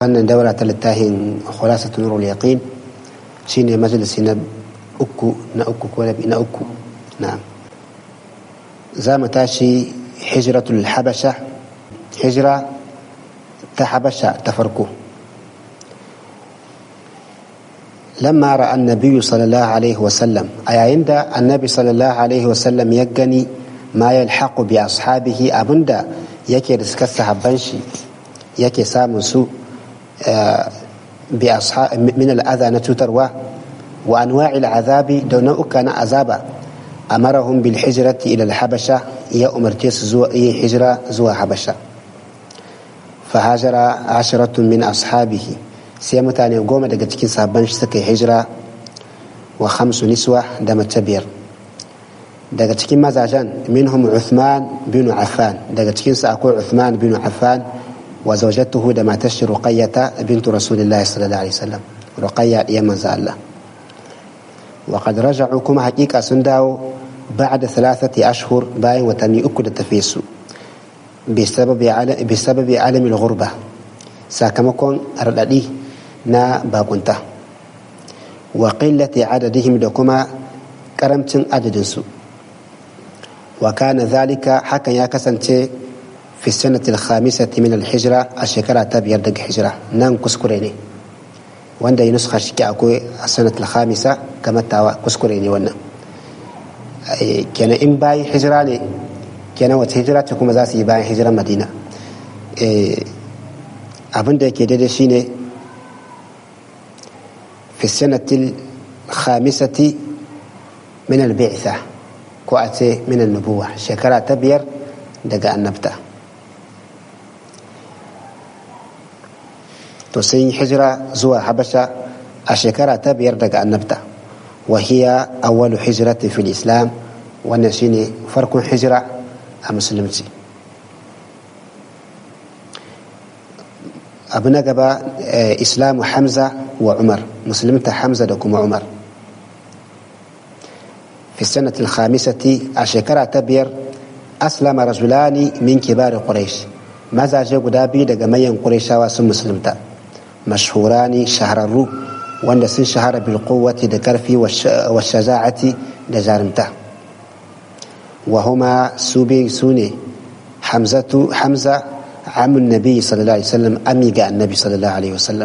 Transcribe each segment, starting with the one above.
wannan daura ta littafin khulasatu nurul yaqin shine majalisi na uku na'am za mu tashi hijratul habasha hijra ta habasha ta farko lamma ra'a annabi sallallahu alaihi wasallam a yayin da annabi sallallahu alaihi wasallam ya gani ma yalhaqu bi ashabihi abinda yake da suka sahabban shi yake samun su من الأذى نتوتروا وأنواع العذاب دون أكان عذابا أمرهم بالحجرة إلى الحبشة يا أمرتيس هجرة زوا حبشة فهاجر 10 من أصحابه سيمتاني قوم دقتكين صحابان سكي هجرة و5 نسوة دم التبير دقتكين مزاجان منهم عثمان بن عفان دقتكين سأقول عثمان بن عفان وزوجته دما تشي رقية بنت رسول الله صلى الله عليه وسلم رقية يمن الله وقد رجعوا كما حقيقة سنداو بعد 3 أشهر باين وتمي أكد التفيسو بسبب عالم الغربة ساكمكم أردئي نا باقنته وقلة عددهم دكما كرمت عددنسو وكان ذلك حكا يكسنتي في السنة الخامسة من الحجرة الشكرة تبير دق حجرة نان كسكريني واندا ينسخ شكي أكوي السنة الخامسة كما تاوى كسكريني وانا كان إن باي حجراني كان وتهجرة تكون زاسي باي حجرة مدينة أبن دا كده شيني في السنة الخامسة من البعثة كواتي من النبوة شكرة تبير دق النبتة تسين حجرة زوا حبشة الشكرة تبير دقاء النبتة وهي أول حجرة في الإسلام ونشيني فرق حجرة مسلمتي أبنى قبا إسلام حمزة وعمر مسلمة حمزة دكم عمر في السنة الخامسة الشكرة تبير أسلم رجلان من كبار قريش ماذا جاء قدابي دقا مين قريشا واسم مسلمتا مشهوران شهررو وان سن شهر بالقوة دكرفي والشجاعة دجارمته وهما سوبي سوني حمزة عم النبي صلى الله عليه وسلم أميقى النبي صلى الله عليه وسلم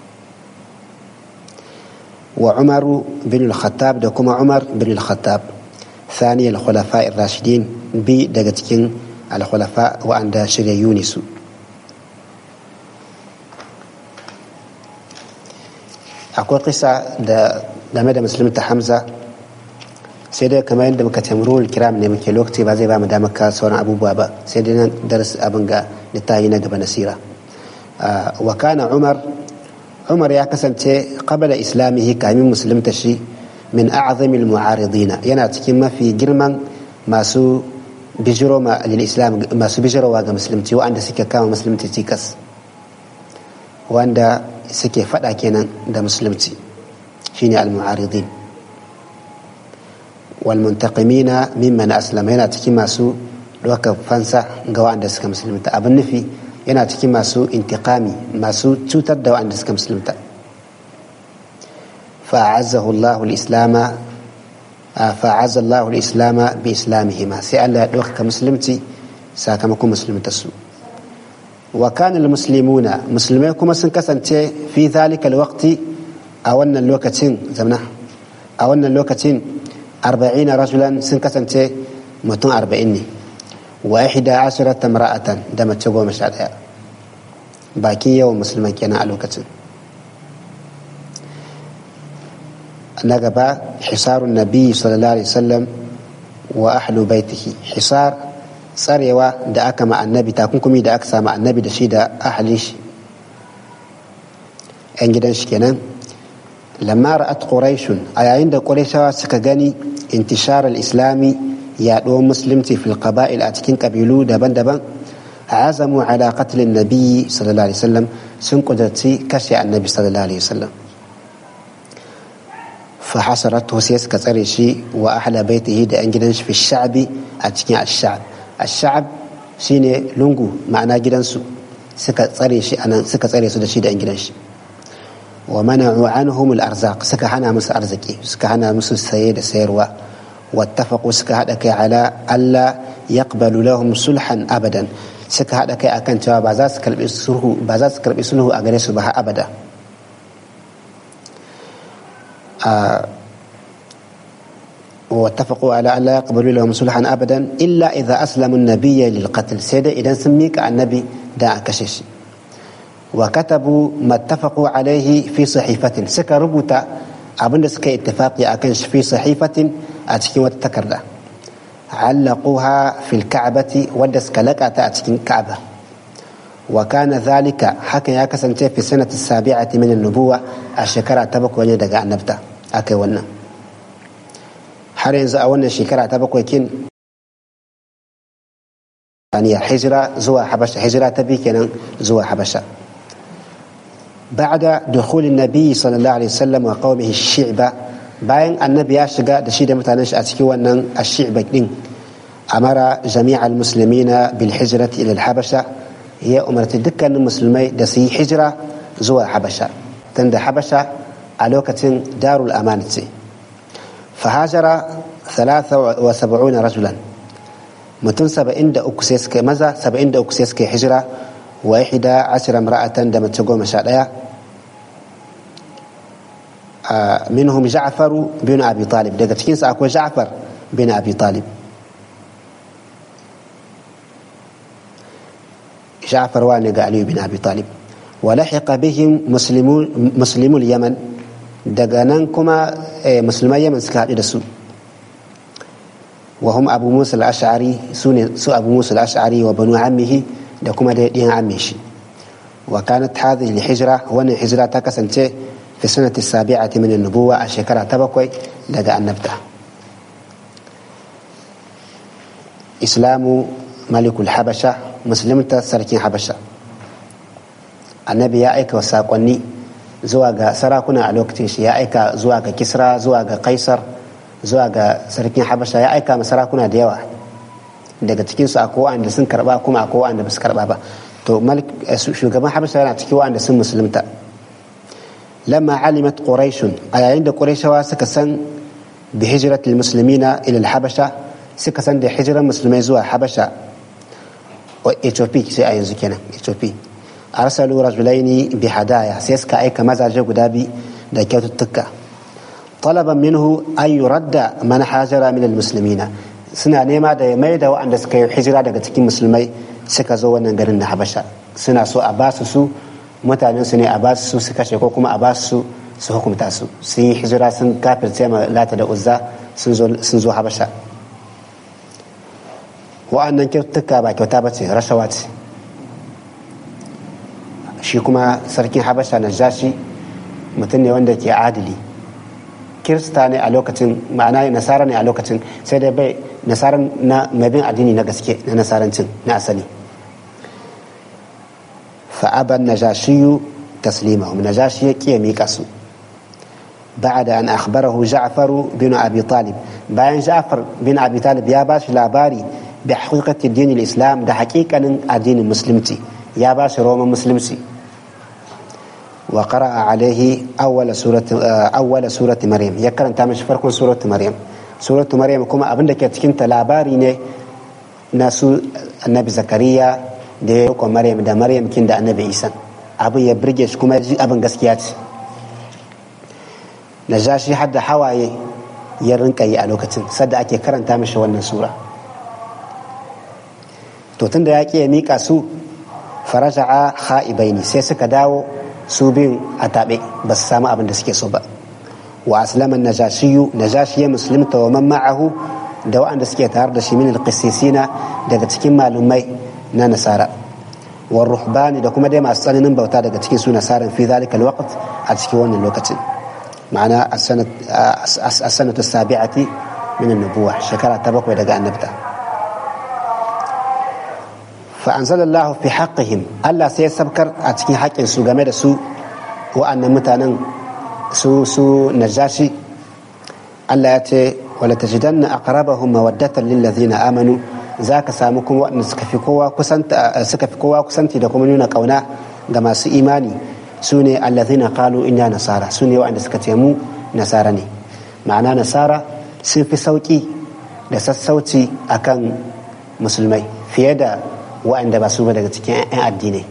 وعمر بن الخطاب دكما عمر بن الخطاب ثاني الخلفاء الراشدين بدقتكين الخلفاء وعند شريا يونس akwai kisa da game da musulunta Hamza sai dai kamar yadda muka tamrul kiram ne muke lokaci ba zai ba mu damar ka sauran abubuwa ba sai dai nan darasi abin ga littafi na gaba nasira wa kana Umar ya kasance qabla islamihi kamin musulunta shi min a'zamil mu'aridina yana cikin mafi girman masu bijiro ma lil-islam masu bijirowa ga musulunci wanda suke kama musulunci cikas wanda suke fada kenan da musulunci shine al-mu'aridin wal muntaqimina mimman aslama yana cikin masu doka fansa ga wanda suka musulunta abin nufi yana cikin masu intiqami masu cutar da wanda suka musulunta fa'azzahu Allahu al-islama fa'azza Allahu al-islama bi islamihima sai Allah ya doka musulunci sakamakon musuluntarsu وكان المسلمون مسلمين كما سنكسنتي في ذلك الوقت أولنا اللوكتين زمنا أولنا اللوكتين 40 رجلا سنكسنتي متن 40 و11 امرأة دمت تقوى مشاهدها باكية ومسلمين كنا اللوكتين نقبا حصار النبي صلى الله عليه وسلم وأهل بيته حصار tsarewa da aka ma annabi takunkumi da aka samu annabi da shi da ahalin shi yan gidan shi kenan lamma ra'at quraishun a yayin da quraishawa suka gani intishar al-islami yaɗuwar musulunci fil qaba'il a cikin kabilu daban-daban azamu ala qatl an-nabi sallallahu alaihi wasallam sun kudurci kashe annabi sallallahu alaihi wasallam fa hasaratu sai suka tsare shi wa ahla baitihi da yan gidan shi fi sha'bi a cikin ash-sha'b الشعب shine lungu ma'ana gidansu suka tsare shi anan, suka tsare su da shi da yan gidan shi. Wa mana'u anhum al-arzaq, suka hana musu arziki, suka hana musu saye da sayarwa. Wattafaqu, suka hada kai ala alla yaqbalu lahum sulhan abadan, suka hada kai akan cewa ba za su karbi sulhu a gare su ba har abada. واتفقوا على أن لا يقبلوا لهم صلحا أبدا إلا إذا أسلموا النبي للقتل، سيدا إذا سميك النبي دا كشش. وكتبوا ما اتفقوا عليه في صحيفة، سكا ربوتا أبن سكا اتفاقي أكنش في صحيفة أتكين وتتكرر، علقوها في الكعبة ودسك لك أتكين كعبة. وكان ذلك حكى يكسن في السنة 7 من النبوة، الشكرة تبك ونيدك عن نبتا أكي ونن. har yanzu a wannan shekara ta 7 kin hijira zuwa habasha, hijira ta 2 kenan zuwa habasha. بعد دخول النبي صلى الله عليه وسلم وقومه الشعب، bayan annabi ya shiga da shi da mutanen shi a cikin wannan ash-shi'ba din, amara jami'al muslimina bil hijrati ila al-habasha, ya umarci dukkanin musulmai da su yi hijira zuwa habasha, tunda habasha a lokacin darul amana ce. فهاجر 73 رجلا، متن 73 سيسكي مزا 73 سيسكي هجرة، و11 امرأة دمت تقوم شادية، منهم جعفر بن أبي طالب، دقت كنس أكو جعفر بن أبي طالب. جعفر وانق علي بن أبي طالب. ولحق بهم مسلمو اليمن، دقنان كما مسلمي يمن سكا دسو، وهم أبو موسى الأشعري، سو أبو موسى الأشعري وبنو عمه دكما دين عميشي. وكانت هذه الحجرة وان الحجرة تكسنتي في السنة 7 من النبوة، الشكرة تبقوي لدى النبتة. إسلام ملك الحبشة، مسلمة سركين حبشة. النبي يا أيك وساقني zuwa ga sarakuna a lokacin shi, ya aika zuwa ga Kisra, zuwa ga Kaisar, zuwa ga sarkin Habasha, ya aika ma sarakuna da yawa. Daga cikin su akwai wanda sun karba, kuma akwai wanda ba su karba ba. To shugaban Habasha yana cikin wanda sun musulunta. Lamma alimat Quraysh, a yayin da Qurayshawa suka san bi hijratil muslimina ila al-Habasha, suka san da hijiran musulmai zuwa Habasha, Ethiopia sai a yanzu kenan Ethiopia. أرسلوا رجلين بهدايا، سيسكا أيكا مزاجة قدابي دكيوت التكة، طلبا منه أن يرد من هاجر من المسلمين، سنة نيما دا ميدا وأن سكا حجرة دا تكي مسلمي سكا زوانا نغرن حبشا، سنة سو أباسسو متعنين سنة أباسسو سكا شكوكما أباسسو سحكم تاسو، سي حجرة سن كافر تيما لا تدا أزا سنزو حبشا. وأن نكيوت التكة باكيوتابتي رشواتي. shi kuma sarkin habasha najashi mutum ne wanda ke adili, kirista ne a lokacin, ma'ana nasara ne a lokacin, sai dai bai nasaran na mabin addini na gaske na nasarancin na asali. fa'aban najashiyu taslimahum, najashi ya kiya miƙa su. ba'da an akhbarahu ja'far bin abi talib, bayan ja'far bin abi talib ya ba shi labari da haqiqati addinin islam, da haƙiƙanin addinin musulunci, ya ba shi roman musulunci. وقرأ عليه أول سورة مريم، يكرن تامش فرق سورة مريم. سورة مريم كما أبن دك تكنت لاباري نه ناسو النبي زكريا ده كم مريم ده مريم كند النبي عيسى أبو يبرجش كما أبن قسكيات نجاشي حد حواي يرنك يألوكتن صدق أكي كرن تامش ون سورة توتن ده أكي ميكا سو فرجع خائبين سيسك داو su bin a taɓe ba su samu abin da suke so ba. wa aslaman najashi ya musulunta wa man ma'ahu da waɗanda suke tare da shi min alqissisina daga cikin malumai na nasara, wa ruhbani da kuma dai masu tsananin bauta daga cikin su nasaran fi zalika alwaqt a cikin wannan lokacin, ma'ana as-sanatu as-sabi'ati min an-nubuwah, shekara ta 7 daga annabta. فأنزل الله في حقهم، الله سيسبكر أتكين حق سو game da su wa'annan mutanen su najashi. Allah ya ce wala tajidanna aqrabahum mawaddatan lil ladina amanu za ka samu kuma waɗanda suka fi kowa kusanci da kuma nuna ƙauna ga masu imani su ne allazina qalu inna nasara, su ne waɗanda suka ce mu nasara ne. ma'ana nasara sun fi sauƙi da sassauci akan musulmai fiye da waɗanda ba su ba daga cikin 'yan addinai.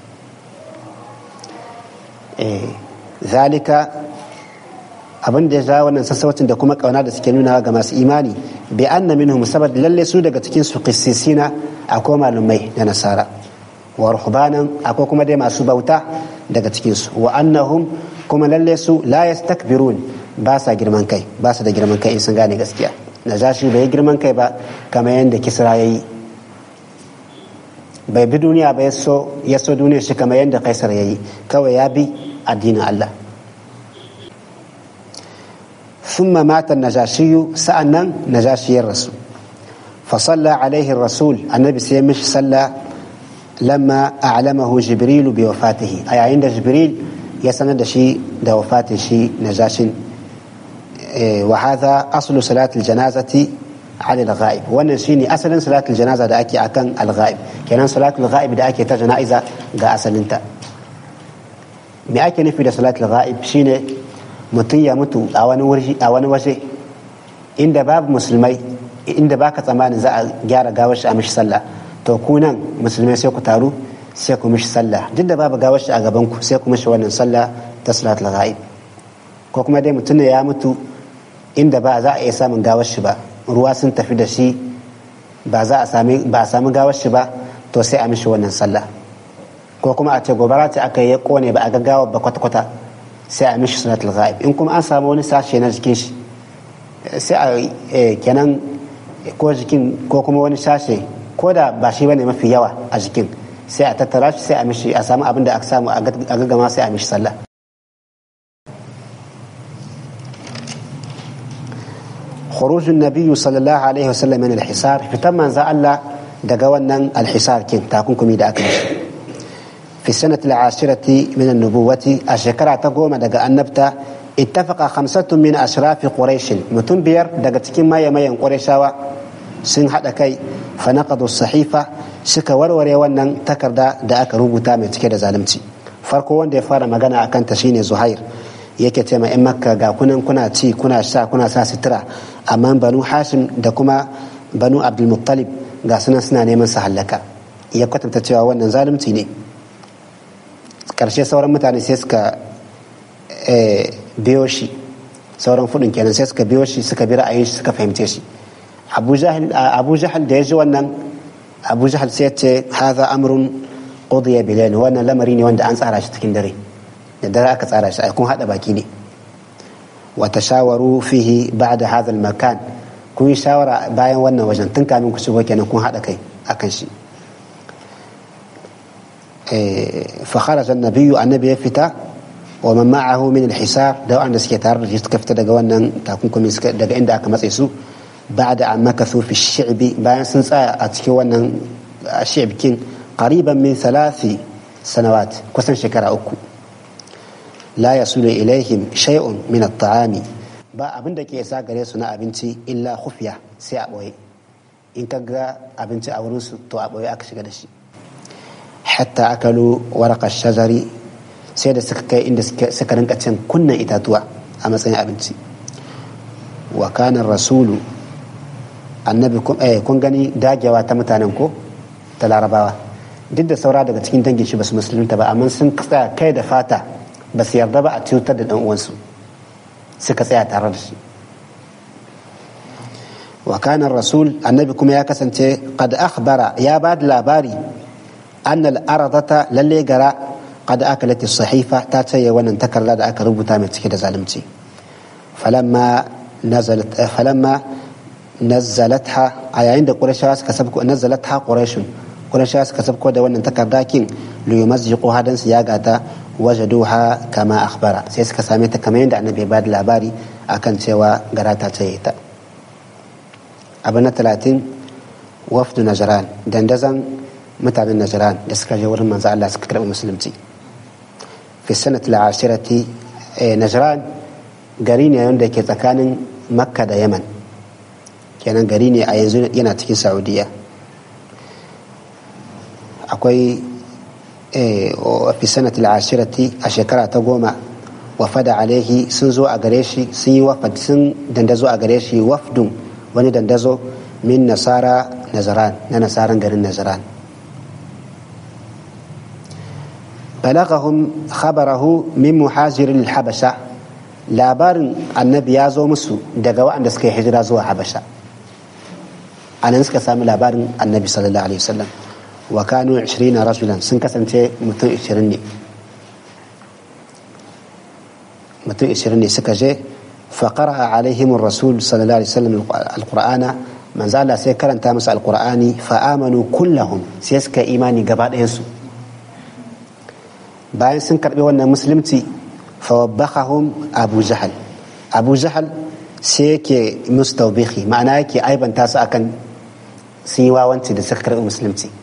zalika abin da ya ja wannan sassaucin da kuma kauna da suke nuna ga masu imani bi anna minhum sabab lalle su daga cikin su qissisina akwai malumai da nasara wa ruhbanan akwai kuma dai masu bauta daga cikin su wa annahum kuma lalle su la yastakbirun ba sa girman kai, ba su da girman kai in sun gane gaskiya. najashi bai girman kai ba kamar yadda kisra yayi, bai bi duniya ba ya so duniya shi kamar yadda kaisar yayi, kawai ya bi addinin Allah. ثم مات النجاشي سأنن نجاشي الرسول فصلى عليه الرسول النبي سيمش صلى لما أعلمه جبريل بوفاته، أي عند جبريل يسند شيء وفاة شيء نجاش. وهذا أصل صلاة الجنازة على الغائب، ونشيني أصلا صلاة الجنازة دا أكي أكن الغائب، كان صلاة الغائب دا أكي تجنائزة دا أصل انت ما أكي نفي صلاة الغائب شيني mutum ya mutu a wani waje inda babu musulmai, inda baka tsammanin za a gyara gawar shi a mishi sallah, to ku nan musulmai sai ku taru sai ku mishi sallah, duk da babu gawar shi a gaban ku sai ku mishi wannan sallah ta salatul ghaib. ko kuma dai mutum ne ya mutu inda ba za a iya samun gawar shi ba, ruwa sun tafi da shi ba a sami gawar shi ba, to sai a mishi wannan sallah. ko kuma a ce gobara ce aka yi kone ba a gaggawa ba kwata-kwata, sai a mishi salatul ghaib. in kuma an samu wani sashe na jikin shi sai a kenan ko jikin ko kuma wani sashe ko da ba shi bane mafi yawa a jikin, sai a tattara shi sai a mishi, a samu abin da aka samu a gaggama sai a mishi sallah. خروج النبي صلى الله عليه وسلم من الحصار فتم ذا الله daga wannan alhisar kin takunkumi da aka mishi في السنة 10 من النبوة الشكرة تقوم دقا النبتة اتفق 5 من أشراف قريش متنبير دقا تكين ما يمين قريشاوة سن حدا كي فنقضوا الصحيفة سكا وروري ونن تكر دا أكا روبوتا متكيدا زالمتي farko wanda ya fara magana akan ta shine Zuhair, yake ce ma in Makka ga kuna ci kuna sha kuna sa sitira, amma Banu Hashim da kuma Banu Abdul Muttalib ga suna neman su hallaka. Ya kwatanta cewa wannan zalunci ne. Karshe sauran mutane sai suka biyo shi, sauran fudin kenan sai suka biyo shi, suka bi ra'ayin shi, suka fahimce shi. Abu Jahal da ya ji wannan, Abu Jahal sai ya ce hadha amrun qudiya bilail, wannan lamari ne wanda an tsara shi cikin dare, da dare aka tsara shi, ai kun hada baki ne. wa tashawaru fihi ba'da hadha al-makan, kun yi shawara bayan wannan wajen tun kamin ku shigo kenan kun hada kai akan shi. فخرج النبي يفتا ومن معه من الحصار دو أن سكتار يسكفت دقوانا تكونكم دقا عند أكا مسيسو بعد أن مكثوا في الشعب بان سنسا أتكوانا الشعب كين قريبا من 3 سنوات كسن شكرا أكو لا يصل إليهم شيء من الطعام با abin da ke isa gare su na abinci illa khufiya, sai a boye. in ka ga abinci a wurin su to a boye aka shiga da shi. hatta akalu warqa shajari, sai da suka kai inda suka rinka cin kunnan itatuwa a matsayin abinci. wa kana rasulu annabi kun gani dagewa ta mutanen ko ta larabawa, duk da saura daga cikin dangin shi basu musulunta ba, amma sun tsaya kai da fata ba su yarda ba a cutar da dan uwansu, suka tsaya tare da shi. wa kana rasul annabi kuma ya kasance qad akhbara, ya ba da labari أن الأرضة للي قرأ قد أكلت الصحيفة تاتي ونن تكرر دا أكربتا من تكيد زالمتي. فلما نزلتها أي عند قريشاس كسبكو نزلتها قريشاس كسبكو دا ونن تكر داكين ليمزقوا هذا سياقاتا وجدوها كما أخبر سيس كساميتا كما يندع النبي بعد الأباري أكن سوا قراتا تيتا. أبنى 30 وفد نجران دندزن mutanen Najran da suka je wurin manzo Allah suka karɓi musulunci. fi sanat al-ashirati Najran gari ne wanda ke tsakanin Makka da Yaman, kenan gari ne a yanzu yana cikin Saudiya. akwai fi sanatil ashirati a shekara ta 10 wafada alaihi sun zo a gare shi sun yi wafad sun dandazo a gare shi wafdun wani dandazo min nasara nazaran na nasaran garin nazaran balagahum khabarahu min muhajirin habasha labarin annabi ya zo musu daga waɗanda suka yi hijira zuwa habasha anan suka sami labarin annabi sallallahu alaihi wasallam wa kanu 20 rajulan sun kasance mutum 20 ne mutum 20 ne suka je fa qara'a alaihim ar-rasul sallallahu alaihi wasallam al-qur'ana manzo Allah sai karanta musu al-qur'ani fa amanu kullahum sai suka imani gaba ɗayan su bayan sun karbi wannan musulunci fa wabbahum abu jahal sai yake mustawbihi ma'ana yake aibanta su akan sun yi wawanci da suka karbi musulunci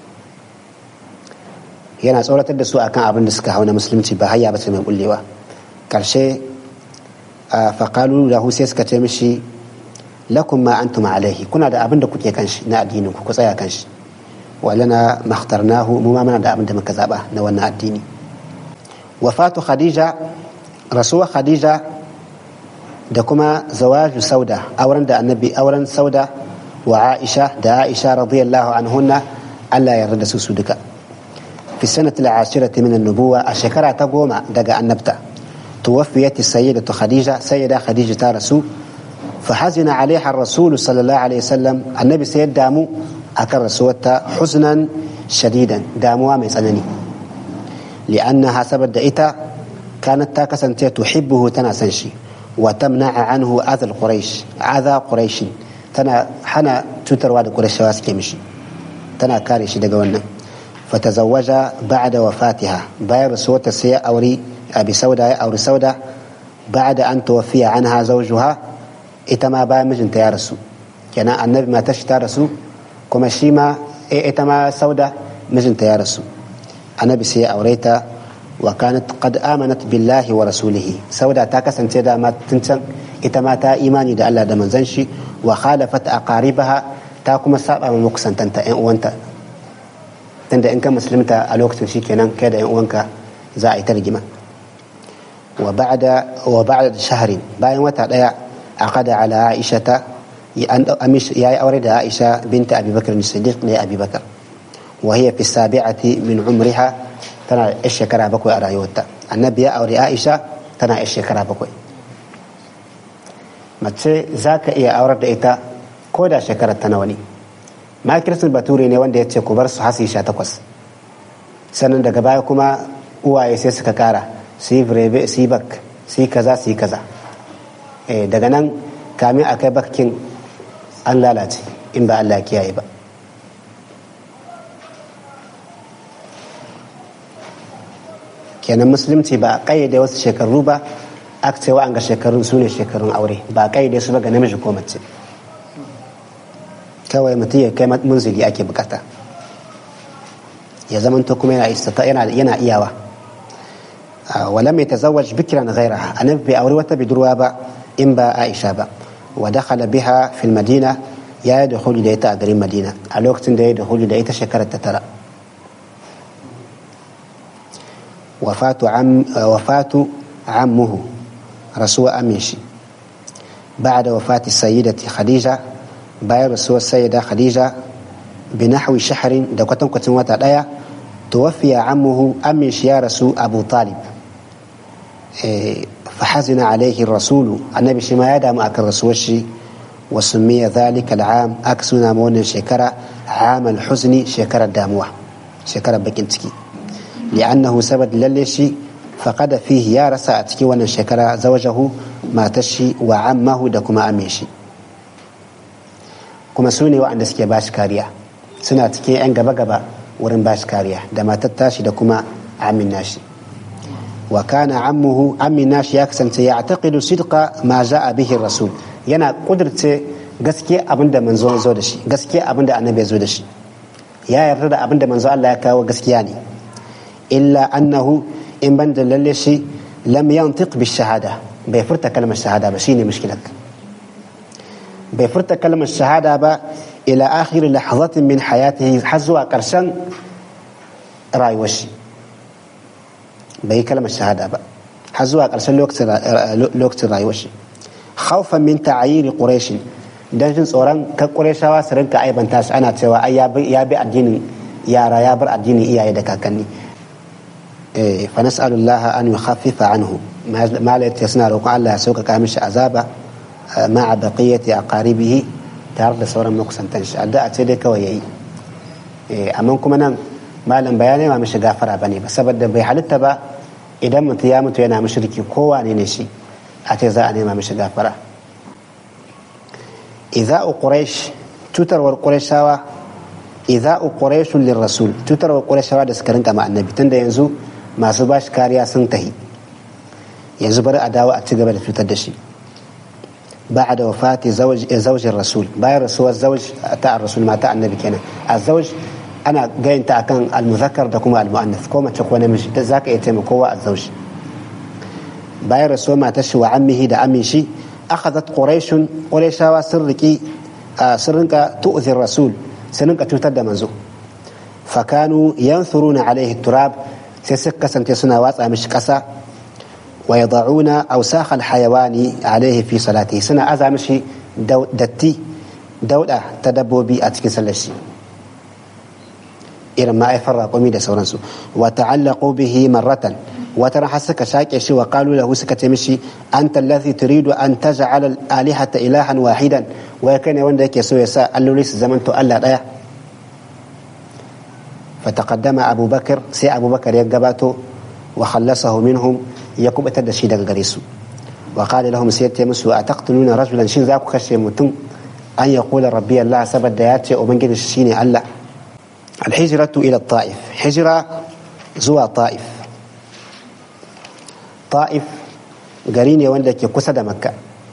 yana tsoratar da su akan abin da suka hau na musulunci ba hayya ba ce mai bullewa karshe faƙalu lahu sai suka ce mishi lakum ma antum alaihi kuna da abin da kuke kanshi na addinin ku tsaya kanshi walana makhtarnahu mu ma muna da abin da muka zaba na wannan addini wafatu khadija rasuwa khadija da kuma zawaju sauda auren da annabi auren sauda wa aisha da aisha radiyallahu anhunna Allah ya yarda su duka fi sanati al-ashirati min an-nubuwa a shekara ta 10 daga annabta توفيت السيدة خديجة سيدة خديجة تارسو فحزن عليها الرسول صلى الله عليه وسلم النبي سيد دامو أكر رسولتا حزنا شديدا داموا ميسانني لأنها سبب دائتا كانت تاكسا تحبه تناسنشي وتمنع عنه أذى قريش تنا حنا تترواد قريش واسكيمشي تنا كاريشي دقونا فتزوج بعد وفاتها باير رسولتا سيا أوري أبي سودة أو سودة بعد أن توفي عنها زوجها إتما با مجن تيارسو كان النبي ما تشتارسو كما شيما إتما سودة مجن تيارسو النبي سي أوريتا وكانت قد آمنت بالله ورسوله سودة تاكس أنت دا ما تنسن إتما تا إيماني دا الله دا منزنشي وخالفت أقاربها تاكم السابع من مقسن تنتا وانت تندا إنك مسلمتا الوقت شي كنان كده وانك زائي ترجمة وبعد شهر باين وتا عقد على عائشة يا أورد عائشة بنت أبي بكر الصديق لأبي بكر وهي في 7 من عمرها تنا الشكرا بكوي أرايوتا النبي أوري عائشة تنا الشكرا بكوي ما تشي ذاك يا أورد إيتا كودا شكرا تناوني ما كرسل باتوري ne wanda yace ku bar su hasi 18 sannan daga baya kuma uwaye sai suka kara sai breve sai bak sai kaza daga nan kamin a kai bakin an lalace in ba Allah kiyaye ba kenan musulunci ba a kayyade wasu shekaru ba aka ce wa'anga shekarun su ne shekarun aure ba a kayyade su ba ga namiji ko mace kawai mutum ya kai munzili ake bukata ya zamanto kuma yana iyawa ولم يتزوج بكرا غيرها أنا بأوري وتبدروا با إن با عائشة با ودخل بها في المدينة يا دخول ديتا أجري مدينة الوقت ده دخول ديتا شكرت ترى وفاة عمه رسول أميشي بعد وفاة السيدة خديجة باي رسول السيدة خديجة بنحو شهر دكتن كتن وتا توفي عمه أميش يا رسول أبو طالب فحزن عليه الرسول النبي شما يدام أكل رسول الشي وسمي ذلك العام أكسنا مون شكرا عام الحزن شكرا الداموة شكرا بكنتكي لأنه سبب للشي فقد فيه يا رساتك وانا شكرا زوجه ما تشي وعمه دكما أميشي كما سوني وأن سكي باش كاريا سناتكي أن غبا wurin bashi kariya da matar tashi da kuma amin nashi wa kana ammuhu amin nashi ya kasance ya taqidu sidqa ma jaa bihi rasul yana kudirce gaskiya abinda manzo zo da shi gaskiya abinda annabi zo da shi ya yarda da abinda manzo Allah ya kawo gaskiya ne illa annahu in banda lalle shi lam yantiq bi shahada bai furta kalmar shahada ba shine mushkilat bai furta kalmar shahada ba إلى آخر لحظة من حياته حزوا قرشان rayuwar shi bai kalmar shahada ba har zuwa ƙarshen lokacin rayuwar shi khawfan min ta'ayiri quraish dan jin tsoron kan qurayshawa su rinka aibanta shi ana cewa ai ya bi addinin yara ya bar addinin iyaye da kakanni fa nas'alullah an yukhaffifa anhu malayta suna roƙon Allah ya sauƙaƙa mishi azaba ma'a baqiyati aqaribihi tare da sauran makusantan shi addu'a ce dai kawai yayi amma kuma nan malam bayanai ma mishi gafara bane ba saboda bai halitta ba idan mutum ya mutu yana mushriki kowane ne shi a ce za a nema mishi gafara idha'u quraish tutarwar qurayshawa idha'u quraish lirrasul tutarwar qurayshawa da suka rinka ma annabi tunda yanzu masu bashi kariya sun tahi yanzu bari a dawo a ci gaba da tutar da shi بعد وفاة زوج الرسول باير رسول الزوج تاع الرسول ما تاع النبي كنا الزوج أنا جاي تاع كان المذكر دكما المؤنث كوما تشكونا مش ذاك يتم كوا الزوج باير رسول ما تشوى عمه دا عمي شي أخذت قريش وسركي سرنك تؤذي الرسول سرنك تتدى منزو فكانوا ينثرون عليه التراب سيسكا سنتي سنوات مش كسا ويضعون أوساخ الحيوان عليه في صلاته سنة أزامشي دتي دولة تدبوبي أتكن سلشي إلى ما يفرق ميدا سورانسو وتعلقوا به مرة وترى حسك شاكشي وقالوا له سكتمشي أنت الذي تريد أن تجعل الآلهة إلها واحدا وكان يوندك يسوع يساء قال له ليس زمن تؤلى رأيه فتقدم أبو بكر سي أبو بكر يقباته وخلصه منهم يكوب أتدشي دقا قريسو وقال لهم سيدتي مسو أتقتلون رجلا شين ذاكو خشي متن أن يقول ربي الله سبت دياتي ومن قد الشيني ألا الحجرة إلى الطائف حجرة زوى طائف قريني وندك يقصد مكة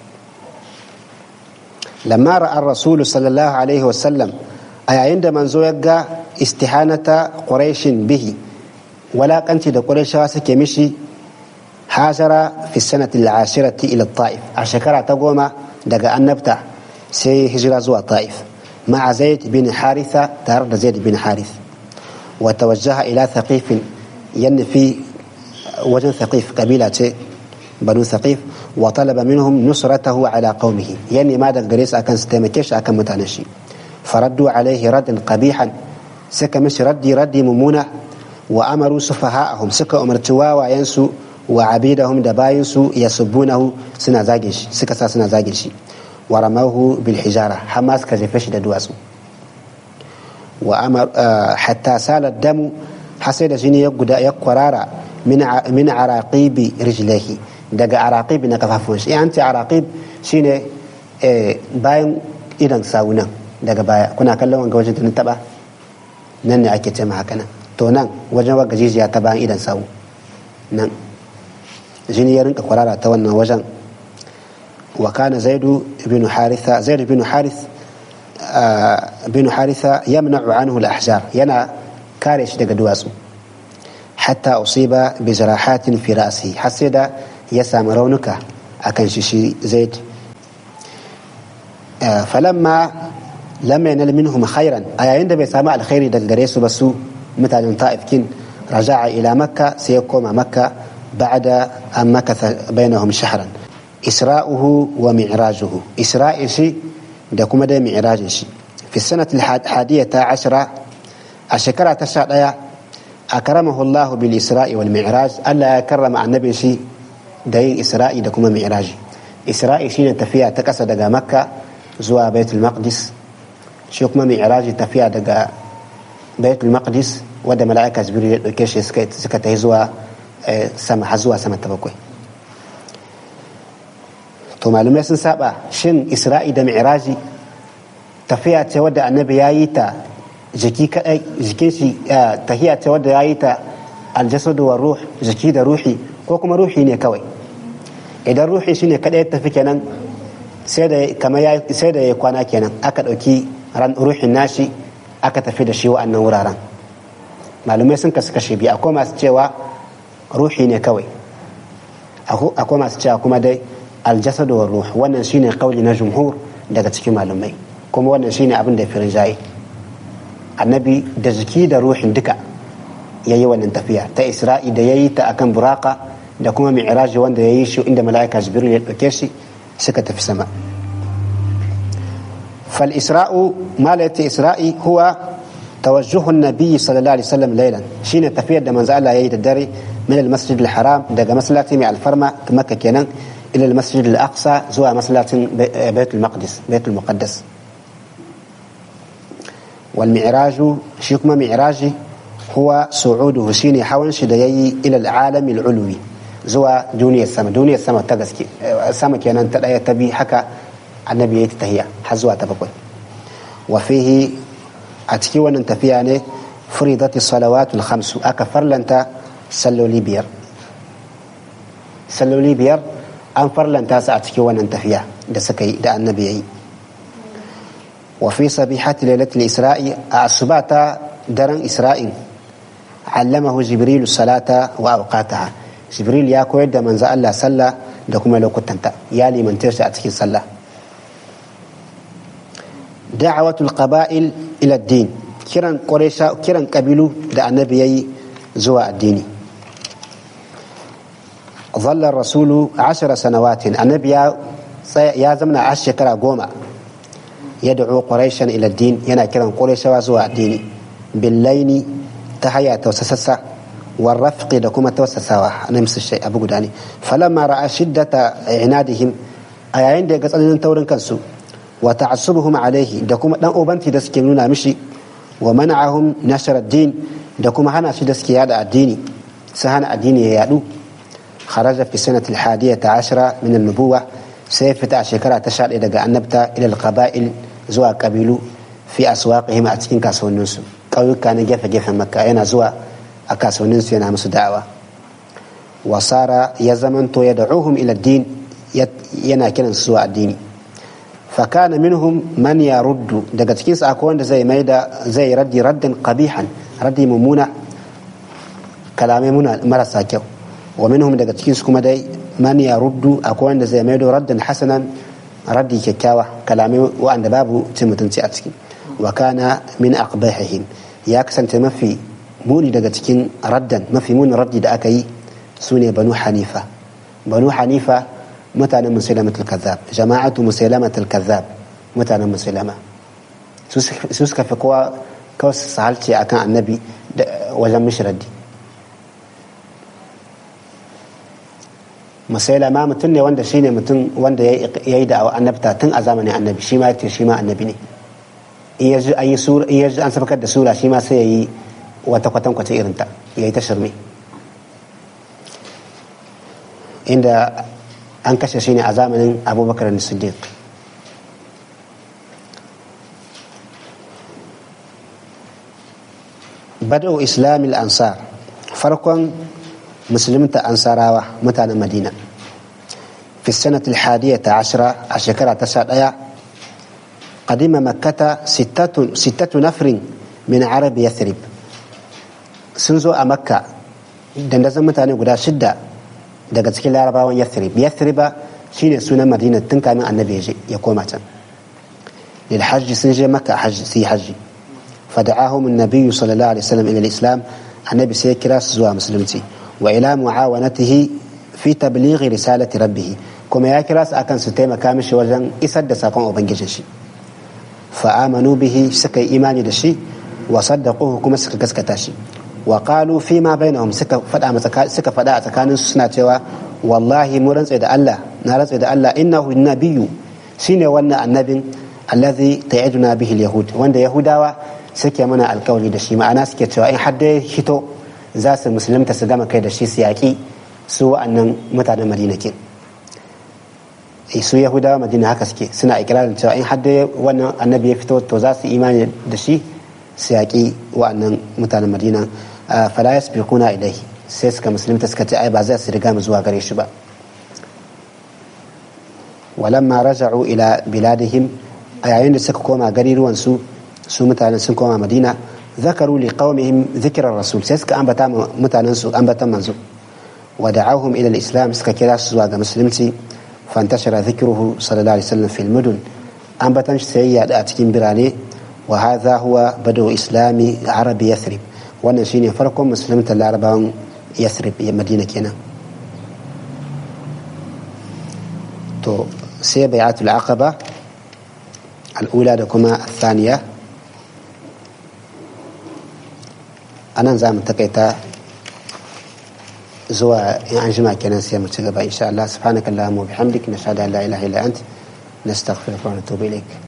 لما رأى الرسول صلى الله عليه وسلم أي عندما زوجا استهانة قريش به ولا كنت دا قريش واسك مشي هاجر في السنة العاشرة إلى الطائف عشكرة تقوم دقا النبتة سي هجرة زوى طائف مع زيد بن حارثة تارد زيد بن حارث وتوجه إلى ثقيف في وجن ثقيف قبيلة بنو ثقيف وطلب منهم نصرته على قومه ماذا قريس أكن ستمكيش أكن متعنشي فردوا عليه ردا قبيحا سك مش ردي ممونة وأمروا سفهاءهم سك أمرتوا وينسوا وعبيدهم دباينسوا يسبونه سنا زاجش سكسا سنا زاجش ورموه بالحجارة حماس كزفش دواسو وأمر حتى سال الدم حسيد جيني يقرار من عراقيب رجليه دقا عراقيب نكفافونش يعني أنت عراقيب شيني باين إذن ساونا دقا بايا كنا كلهم وجدت نتبع نني أكيد ما هكذا تو نان وجن وقت جيزي تبعين إذن ساو نان جيني يرنك قرارة تونا وجن وكان زيد بن حارثة يمنع عنه الأحجار ينا كارش دقا دواسو حتى أصيب بجراحات في رأسه حسد يسام رونك أكن شيشي زيد فلما لم ينل منهم خيرا أي عند بسامع الخير دقريسو بسو مثل طائف كن رجع إلى مكة سيقوم مكة بعد أن مكث بينهم شهرا إسراؤه ومعراجه إسراء شيء دكما دا معراج شيء في السنة 11 الشكرة تشعر أكرمه الله بالإسراء والمعراج ألا كرم النبي شيء دين إسراء دكما معراج إسراء شيء تفيا تكسى دقا مكة زوا بيت المقدس شيكما معراج تفيا دقا بيت المقدس ودا ملائكة جبريل كيش سكته زوا سما زوا سما تبكوي to malumai sun saba shin isra'i da mi'raji tafiya ce wadda annabi ya yi ta jiki kadai jikin shi tahiya ce wadda ya yi ta aljasadu wa ruh jiki da ruhi ko kuma ruhi ne kawai idan ruhi shine kadai ya tafi kenan sai da ya kwana kenan aka dauki ran ruhin nashi aka tafi da shi wa'annan wuraren malumai sun kasu kashe biyu akwai masu cewa ruhi ne kawai akwai masu cewa kuma dai aljasad wa ruh wannan shine kauli na jumhur daga cikin malumai kuma wannan shine abin da firin jayi annabi da jiki da ruhin duka yayi wannan tafiya ta isra'i da yayi ta akan buraka da kuma mi'raji wanda yayi shi inda mala'ika jibril ya dauke shi suka tafi sama. fal isra'u malaka isra'i huwa توجه النبي صلى الله عليه وسلم ليلا شين تفير ده من زال يد الدري من المسجد الحرام ده مسلاتي مع الفرما مكة كنن إلى المسجد الأقصى زوا مسلاتي بيت المقدس والمعراج شيكما معراجي هو صعوده شيني حون شديي إلى العالم العلوي زوا دنيا السماء تجسكي السماء كنن تلاقي تبي حكى النبي يتهيأ حزوا تبقى وفيه a cikin wannan tafiya ne furidati salawatul khamsu aka farlanta salloli biyar an farlanta su a cikin wannan tafiya da suka yi da annabi yayi wa fi sabihati lailatul isra'i a asbata daren isra'in allamahu jibril salata wa awqataha jibril ya koyar da manzo Allah sallah da kuma lokutanta ya limanta shi a cikin sallah. da'awatul qaba'il ila ad-din kiran quraisha kiran kabilu da annabi yayi zuwa addini. dhalla ar-rasulu 10 sanawatin annabi ya zamana a shekara 10 yad'u quraishan ila ad-din yana kiran quraishawa zuwa addini billaini ta haya tawassasa war rafqi da kuma tawassasawa annabi sai abu guda ne falamma ra'a shiddata inadihim a yayin da ya ga tsananin taurin kansu wa ta'assubuhum alaihi da kuma dan ubanti da suke nuna mishi wa man'ahum nashar ad-din da kuma hana shi da suke yada addini sai hana addini ya yadu kharaja fi sanati al-11 min an-nubuwah sai fita a shekara ta 11 daga annabta ila al-qaba'il zuwa kabilu fi aswaqihim a cikin kasuwannin su kauyuka na gefe-gefen makka yana zuwa a kasuwannin su yana musu da'awa wasara ya zamanto ya da'uhum ila ad-din yana kiran su zuwa addini فكان منهم من يرد daga cikin su akwai wanda zai raddi raddan qabihan raddi mumuna kalamai marasa kyau wa minhum daga cikin su kuma dai man yaruddu akwai wanda zai maido raddan hasanan raddi kyakkyawa kalamai wanda babu cin mutunci a ciki wa kana min aqbahihim ya kasance mafi muni daga cikin raddan mafi muni raddi da aka yi sune banu hanifa mutanen musulamatul kazzab jama'atu musulamatul kazzab mutanen musulama su suka fi kowa kawai su halce akan annabi wajen mishraddi musulama mutum ne wanda shine mutum wanda ya yi da'awa annabta tun a zamanin annabi shi ma yace shi ma annabi ne in yaji an sabakar da sura shi ma sai ya yi wata kwatankwace irinta ya yi ta shirme inda an kashe shi ne a zamanin abubakar da siddiq bada'u islamil ansar farkon musulunta ansarawa mutanen madina fi sanati al-hadiyata 10 a shekara ta 11 qadima makkata sittatu nafrin min arab yathrib sun zo a makka dandazon mutane guda 6 daga cikin larabawan yathriba shine sunan madina tun kamin annabi ya koma can lil hajji sun je makka su yi hajji fada'ahum an-nabiy sallallahu alaihi wasallam ila al-islam annabi sai ya kira su zuwa musulunci wa ila muawanatihi fi tablighi risalati rabbih kuma ya kira su akan su taimaka mishi wajen isar da sakon ubangijin shi fa amanu bihi suka yi imani da shi wa saddaquhu kuma suka gaskata shi wa qalu fi ma bainahum suka fada a tsakanin su suna cewa wallahi mu rantsa da Allah innahu nabiyyu shine wannan annabin allazi ta'iduna bihi al-yahud wanda yahudawa suke mana alkawari da shi ma'ana suke cewa in hadda hito za su musulunta su gama kai da shi su yaki su wa'annan mutanen madina ke su yahudawa madina haka suke suna ikirarin cewa in hadda wannan annabi ya fito to za su imani da shi su yaki wa'annan mutanen madina fala yasbiquna ilayhi sai suka musulunta suka ce ai ba za su riga mu zuwa gare shi ba walamma raja'u ila biladihim a yayin da suka koma gariruwan su mutanen sun koma madina zakaru li qaumihim dhikra rasul sai suka ambata mutanen su ambatan manzo wa da'awhum ila al-islam suka kira su zuwa ga musulunci fantashara dhikruhu sallallahu alaihi wasallam fil mudun ambatan shi sai ya da a cikin birane wa hadha huwa badu islami arabi yathrib wannan shine farkon musulunta larabawan yathrib madina kenan. to sai bai'atul aqaba al'ula da kuma athaniya. anan za mu takaita zuwa in an jima kenan sai mu ci gaba insha Allah. subhanakallahumma wa bihamdik nashhadu an la ilaha illa ant nastaghfiruka wa natubu ilaik.